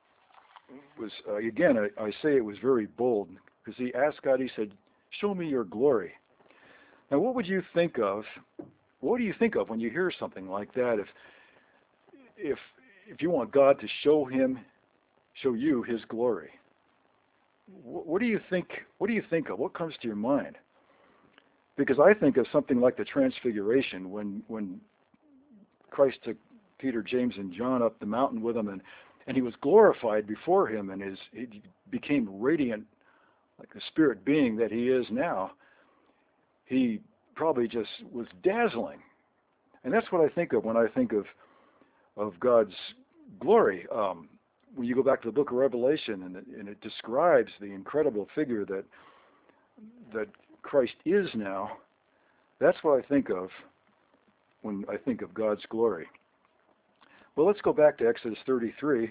again, I say it was very bold, because he asked God, he said, show me your glory. Now what would you think of, what do you think of when you hear something like that? If you want God to show you His glory, what do you think of? What comes to your mind? Because I think of something like the Transfiguration, when Christ took Peter, James, and John up the mountain with Him, and and he was glorified before him, and he became radiant like the spirit being that he is now. He probably just was dazzling. And that's what I think of when I think of God's glory. When you go back to the book of Revelation, and it describes the incredible figure that Christ is now, that's what I think of when I think of God's glory. Well, let's go back to Exodus 33.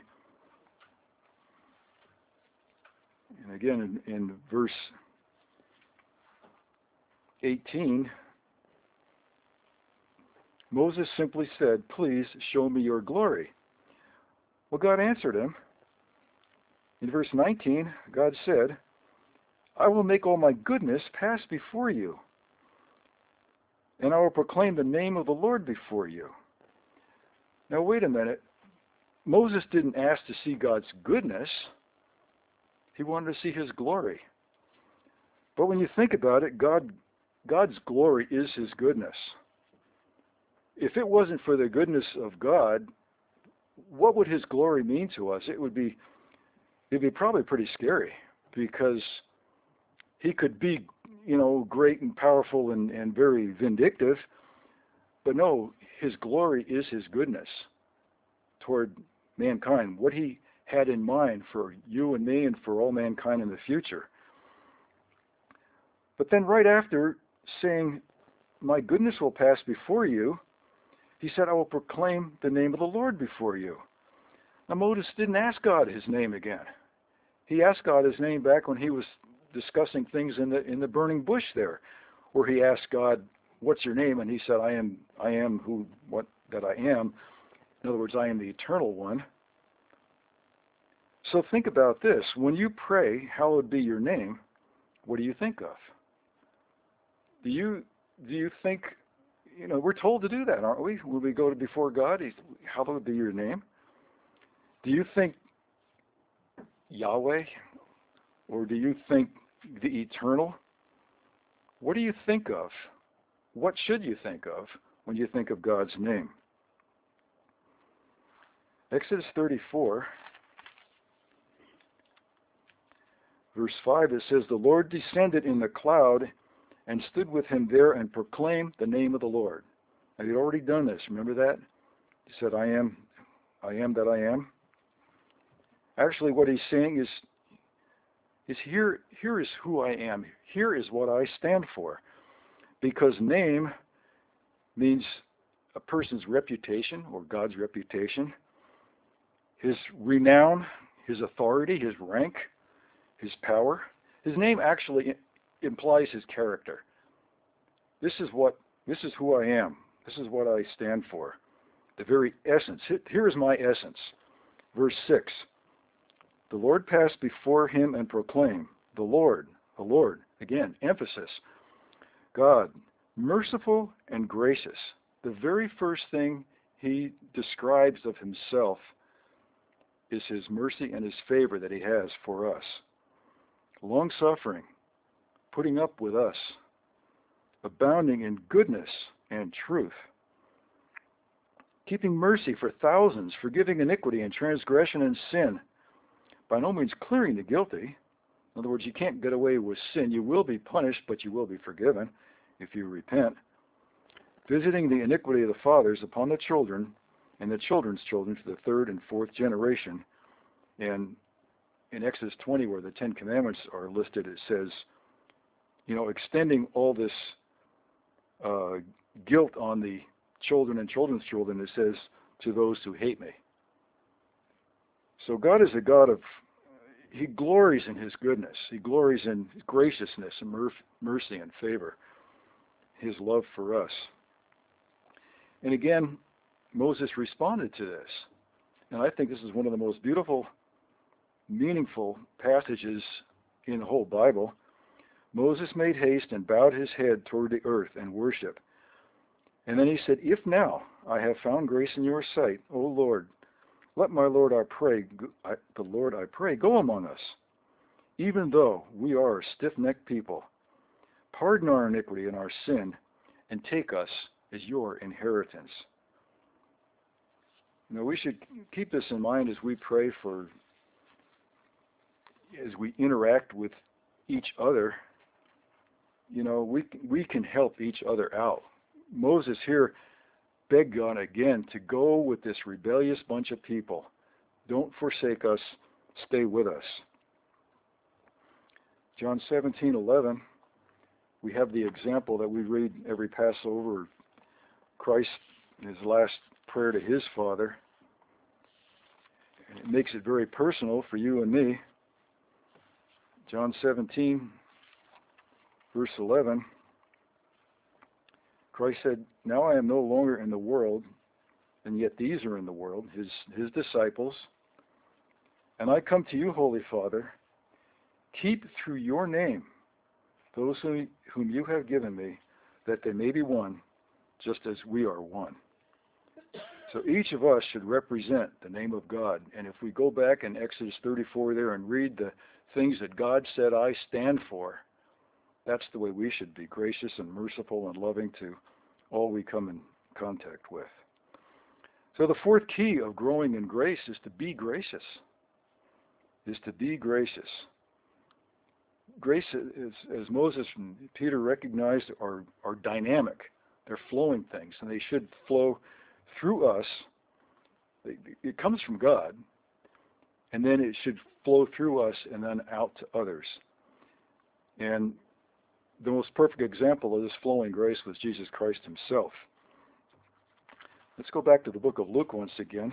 And again, in verse 18, Moses simply said, "Please show me your glory." Well, God answered him. In verse 19, God said, "I will make all my goodness pass before you, and I will proclaim the name of the Lord before you." Now, wait a minute. Moses didn't ask to see God's goodness. He wanted to see his glory. But when you think about it, God's glory is his goodness. If it wasn't for the goodness of God, what would his glory mean to us? It'd be probably pretty scary, because he could be, great and powerful and very vindictive, but no, his glory is his goodness toward mankind, what he had in mind for you and me and for all mankind in the future. But then right after saying, "My goodness will pass before you," he said, "I will proclaim the name of the Lord before you." Now, Moses didn't ask God his name again. He asked God his name back when he was discussing things in the burning bush there, where he asked God, "What's your name?" And he said, I am that I am. In other words, I am the eternal one. So think about this. When you pray, "Hallowed be your name," what do you think of? Do you think, we're told to do that, aren't we? When we go before God, "Hallowed be your name." Do you think Yahweh, or do you think the eternal? What do you think of? What should you think of when you think of God's name? Exodus 34, verse 5, it says, "The Lord descended in the cloud and stood with him there and proclaimed the name of the Lord." Now, he'd already done this. Remember that? He said, I am that I am. Actually, what he's saying is here is who I am. Here is what I stand for. Because name means a person's reputation, or God's reputation, his renown, his authority, his rank, his power. His name actually implies his character. This is who I am. This is what I stand for. The very essence. Here is my essence. Verse 6. "The Lord passed before him and proclaimed," the Lord, again, emphasis, God, merciful and gracious. The very first thing he describes of himself is his mercy and his favor that he has for us. Long-suffering, putting up with us, abounding in goodness and truth, keeping mercy for thousands, forgiving iniquity and transgression and sin, by no means clearing the guilty. In other words, you can't get away with sin. You will be punished, but you will be forgiven if you repent. Visiting the iniquity of the fathers upon the children and the children's children to the third and fourth generation. And in Exodus 20, where the Ten Commandments are listed, it says, extending all this guilt on the children and children's children, it says, to those who hate me. So God is a God he glories in his goodness. He glories in his graciousness and mercy and favor, his love for us. And again, Moses responded to this. And I think this is one of the most beautiful, meaningful passages in the whole Bible. "Moses made haste and bowed his head toward the earth and worshiped. And then he said, 'If now I have found grace in your sight, O Lord, let my Lord, the Lord, I pray, go among us, even though we are a stiff-necked people. Pardon our iniquity and our sin, and take us as your inheritance.'" We should keep this in mind as we pray as we interact with each other. We can help each other out. Moses here begged God again to go with this rebellious bunch of people. Don't forsake us. Stay with us. John 17:11, we have the example that we read every Passover. Christ, his last prayer to his Father. And it makes it very personal for you and me. John 17, verse 11, Christ said, "Now I am no longer in the world, and yet these are in the world," his disciples. "And I come to you, Holy Father, keep through your name those whom you have given me, that they may be one, just as we are one." So each of us should represent the name of God. And if we go back in Exodus 34 there and read the things that God said, "I stand for," that's the way we should be, gracious and merciful and loving to all we come in contact with. So the fourth key of growing in grace is to be gracious. Grace, as Moses and Peter recognized, are dynamic. They're flowing things, and they should flow through us. It comes from God, and then it should flow through us and then out to others. And the most perfect example of this flowing grace was Jesus Christ himself. Let's go back to the book of Luke once again.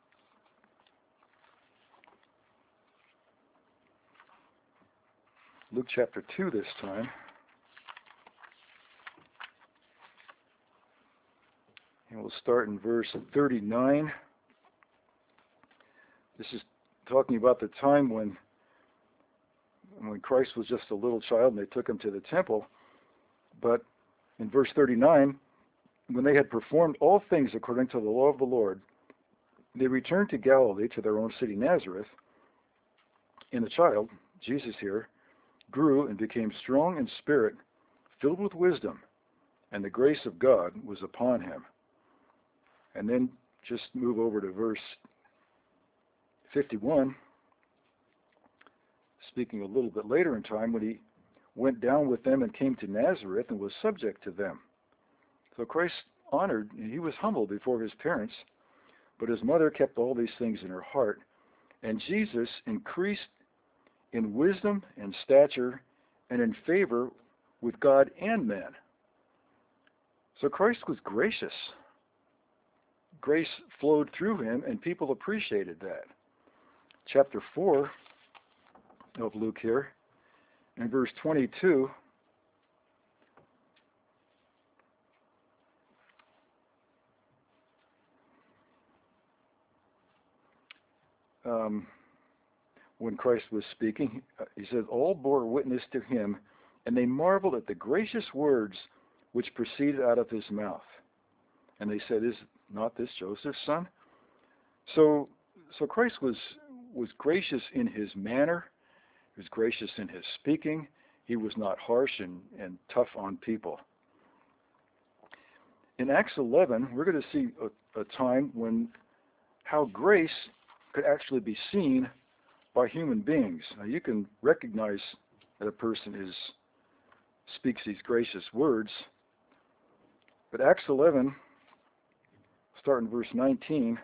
Luke chapter 2 this time. And we'll start in verse 39. This is talking about the time when Christ was just a little child and they took him to the temple. But in verse 39, when they had performed all things according to the law of the Lord, they returned to Galilee, to their own city Nazareth. And the child, Jesus here, grew and became strong in spirit, filled with wisdom, and the grace of God was upon him. And then just move over to verse 51, speaking a little bit later in time, when he went down with them and came to Nazareth and was subject to them. So Christ honored, he was humble before his parents, but his mother kept all these things in her heart. And Jesus increased in wisdom and stature and in favor with God and men. So Christ was gracious. Grace flowed through him, and people appreciated that. Chapter 4 of Luke here, in verse 22, when Christ was speaking, he said, "All bore witness to him, and they marveled at the gracious words which proceeded out of his mouth. And they said, 'Is not this Joseph's son?'" So Christ was gracious in his manner. He was gracious in his speaking. He was not harsh and tough on people. In Acts 11, we're going to see a time when how grace could actually be seen by human beings. Now, you can recognize that a person speaks these gracious words. But Acts 11, starting in verse 19,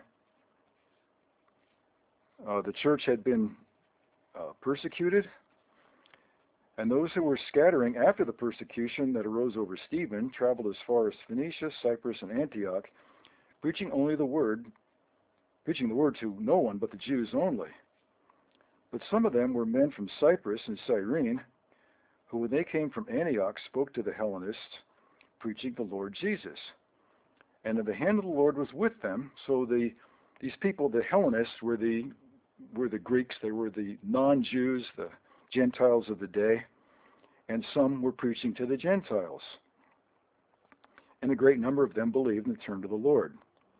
the church had been persecuted, and those who were scattering after the persecution that arose over Stephen traveled as far as Phoenicia, Cyprus, and Antioch, preaching the word to no one but the Jews only. But some of them were men from Cyprus and Cyrene, who when they came from Antioch spoke to the Hellenists, preaching the Lord Jesus. And the hand of the Lord was with them. So these people, the Hellenists, were the Greeks. They were the non-Jews, the Gentiles of the day. And some were preaching to the Gentiles. And a great number of them believed and turned to the Lord.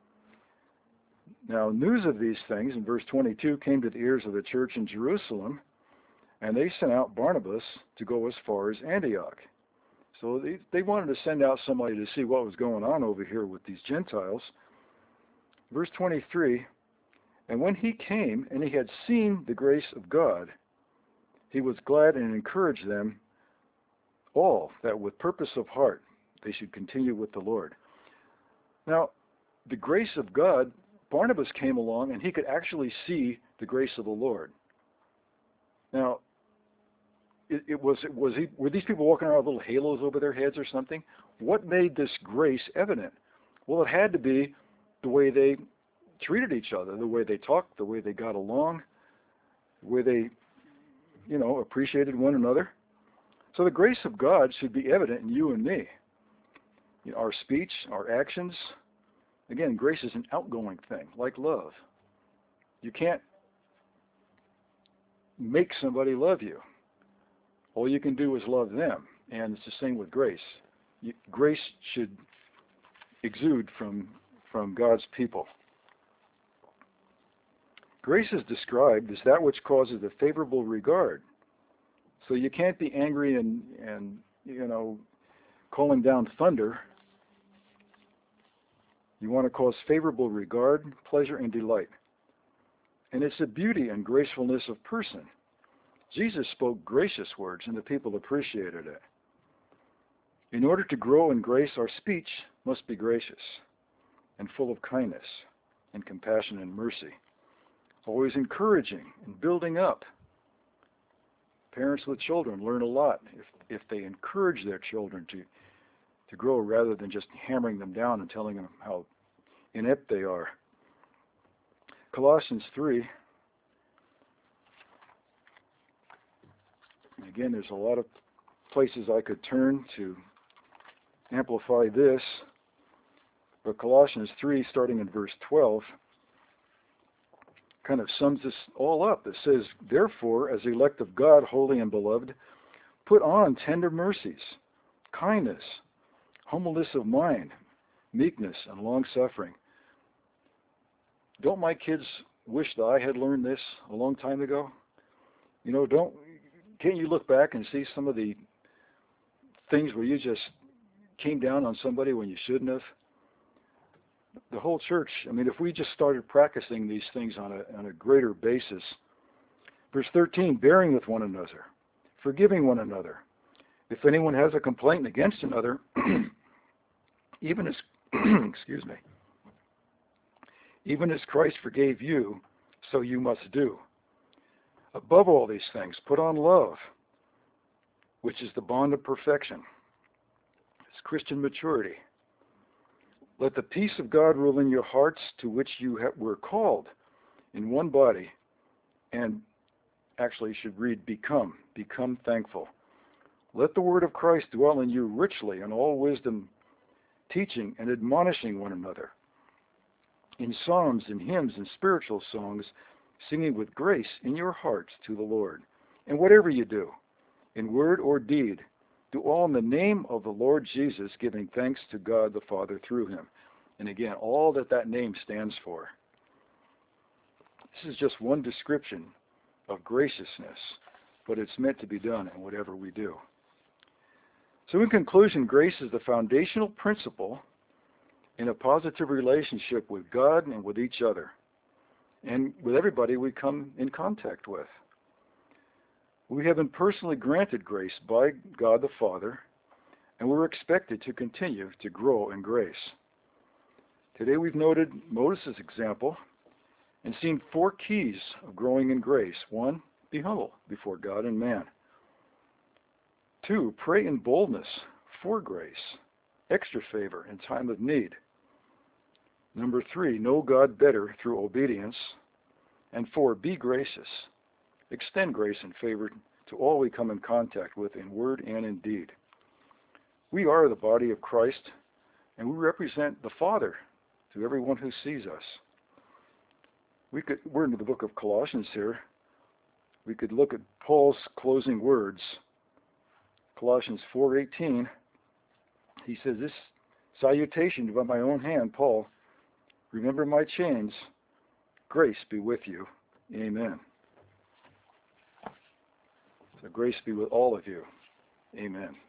Now, news of these things, in verse 22, came to the ears of the church in Jerusalem, and they sent out Barnabas to go as far as Antioch. So they wanted to send out somebody to see what was going on over here with these Gentiles. Verse 23, and when he came and he had seen the grace of God, he was glad and encouraged them all that with purpose of heart they should continue with the Lord. Now, the grace of God, Barnabas came along and he could actually see the grace of the Lord. Now, were these people walking around with little halos over their heads or something? What made this grace evident? Well, it had to be the way they treated each other, the way they talked, the way they got along, the way they, appreciated one another. So the grace of God should be evident in you and me. Our speech, our actions. Again, grace is an outgoing thing, like love. You can't make somebody love you. All you can do is love them. And it's the same with grace. Grace should exude from God's people. Grace is described as that which causes a favorable regard. So you can't be angry and calling down thunder. You want to cause favorable regard, pleasure, and delight. And it's the beauty and gracefulness of person. Jesus spoke gracious words, and the people appreciated it. In order to grow in grace, our speech must be gracious and full of kindness and compassion and mercy, always encouraging and building up. Parents with children learn a lot if they encourage their children to grow rather than just hammering them down and telling them how inept they are. Colossians 3. Again, there's a lot of places I could turn to amplify this, but Colossians 3, starting in verse 12, kind of sums this all up. It says, therefore, as elect of God, holy and beloved, put on tender mercies, kindness, humbleness of mind, meekness, and long-suffering. Don't my kids wish that I had learned this a long time ago? Can't you look back and see some of the things where you just came down on somebody when you shouldn't have? The whole church, if we just started practicing these things on a greater basis. Verse 13, bearing with one another, forgiving one another. If anyone has a complaint against another, even as even as Christ forgave you, so you must do. Above all these things, put on love, which is the bond of perfection. It's Christian maturity. Let the peace of God rule in your hearts, to which you were called in one body, and actually should read become thankful. Let the word of Christ dwell in you richly in all wisdom, teaching and admonishing one another in psalms and hymns and spiritual songs, singing with grace in your hearts to the Lord. And whatever you do, in word or deed, do all in the name of the Lord Jesus, giving thanks to God the Father through him. And again, all that name stands for. This is just one description of graciousness, but it's meant to be done in whatever we do. So in conclusion, grace is the foundational principle in a positive relationship with God and with each other, and with everybody we come in contact with. We have been personally granted grace by God the Father, and we're expected to continue to grow in grace. Today we've noted Moses' example and seen 4 keys of growing in grace. 1, be humble before God and man. 2, pray in boldness for grace, extra favor in time of need. Number 3, know God better through obedience. And 4, be gracious. Extend grace and favor to all we come in contact with in word and in deed. We are the body of Christ, and we represent the Father to everyone who sees us. We're in the book of Colossians here. We could look at Paul's closing words. Colossians 4:18. He says, this salutation by my own hand, Paul, remember my chains. Grace be with you. Amen. So grace be with all of you. Amen.